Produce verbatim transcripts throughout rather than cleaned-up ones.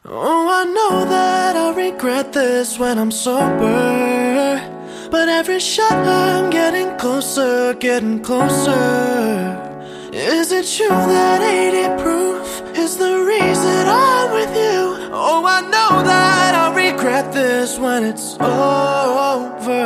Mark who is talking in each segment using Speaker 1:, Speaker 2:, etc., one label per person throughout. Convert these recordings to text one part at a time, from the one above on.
Speaker 1: Oh, I know that I'll regret this when I'm sober, but every shot I'm getting closer, getting closer. Is it true that eighty proof is the reason I'm with you? Oh, I know that I'll regret this when it's over.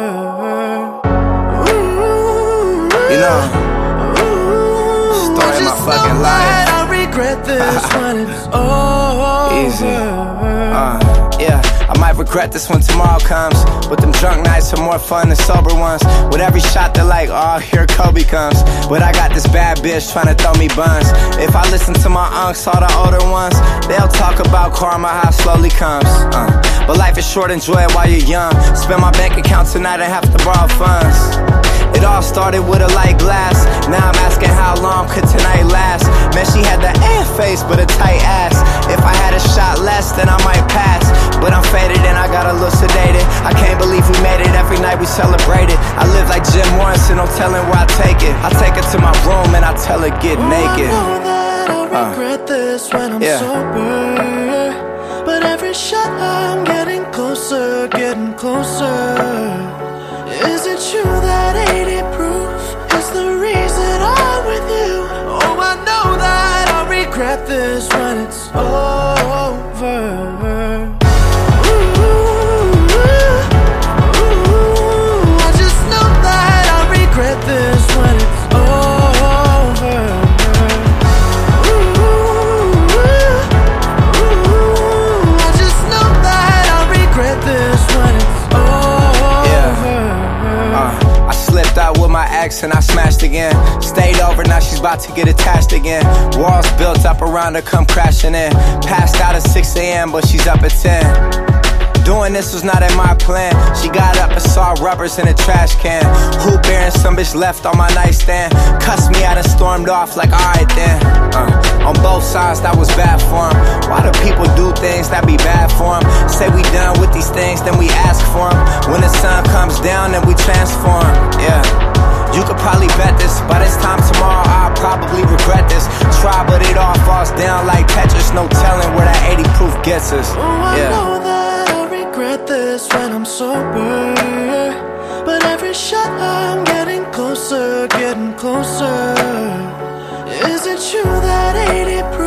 Speaker 1: Ooh,
Speaker 2: You know, story of my fucking life.
Speaker 1: I'll regret this when it's over.
Speaker 2: Easy. Uh, yeah, I might regret this when tomorrow comes, but them drunk nights are more fun than sober ones. With every shot they're like, oh, here Kobe comes. But I got this bad bitch trying to throw me buns. If I listen to my unks, all the older ones, they'll talk about karma, how it slowly comes. uh, But life is short, enjoy it while you're young. Spend my bank account tonight and have to borrow funds. It all started with a light glass. Now I'm asking how long could tonight last. Man, she had the air face but a tight ass. If I had a shot less, then I might pass. But I'm faded and I got a little sedated. I can't believe we made it, every night we celebrated. I live like Jim Morrison, no telling where I take it. I take her to my room and I tell her get naked.
Speaker 1: I know that I'll regret uh, this when I'm
Speaker 2: yeah.
Speaker 1: sober, but every shot I'm getting closer, getting closer. Is it true that eighty proof is the reason I'm with you? Oh, I know that I'll regret this when it's over. Ooh, ooh, I just know that I'll regret this when it's over. Ooh, ooh, I just know that I'll regret this when it's over.
Speaker 2: Uh, I slipped out with my ex and I smashed again. Stayed over, now she's about to get attached again. Walls built up around her, come crashing in. Passed out at six A M but she's up at ten. Doing this was not in my plan. She got up and saw rubbers in a trash can. Hoop bearing, some bitch left on my nightstand. Cussed me out and stormed off like alright then. uh, On both sides that was bad for him. Why do people do things that be bad for them? Say we done with these things, then we ask for them. When the sun comes down, then we transform. Yeah, you could probably bet this. By this time tomorrow, I'll probably regret this. Try, but it all falls down like Tetris. No telling where that eighty proof gets us. Yeah.
Speaker 1: I know that I'll regret this when I'm sober, but every shot I'm getting closer, getting closer. Is it true that eighty proof